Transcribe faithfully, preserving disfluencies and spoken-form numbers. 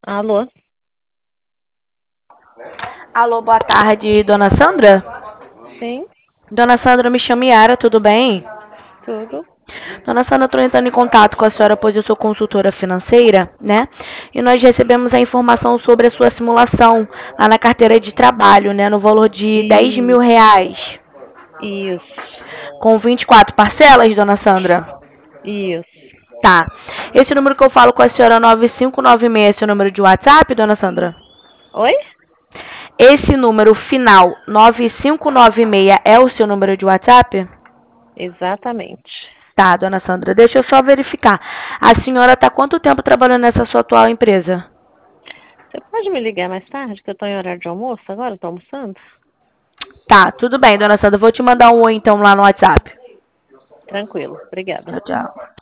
Alô? Alô, boa tarde, dona Sandra? Sim, Dona Sandra, me chamo Yara, tudo bem? tudo. Dona Sandra, estou entrando em contato com a senhora, pois eu sou consultora financeira, né? E nós recebemos a informação sobre a sua simulação lá na carteira de trabalho, né? No valor de dez mil Isso, reais. isso, Com vinte e quatro parcelas, dona Sandra? isso. Tá. Esse número que eu falo com a senhora, nove cinco nove seis, é seu número de WhatsApp, dona Sandra? Oi? Esse número final, nove cinco nove seis, é o seu número de WhatsApp? Exatamente. Tá, dona Sandra, deixa eu só verificar. A senhora está quanto tempo trabalhando nessa sua atual empresa? Você pode me ligar mais tarde, que eu tô em horário de almoço agora? Eu tô almoçando? Tá, tudo bem, dona Sandra. Vou te mandar um oi então lá no WhatsApp. Tranquilo. Obrigada. Tchau, tchau.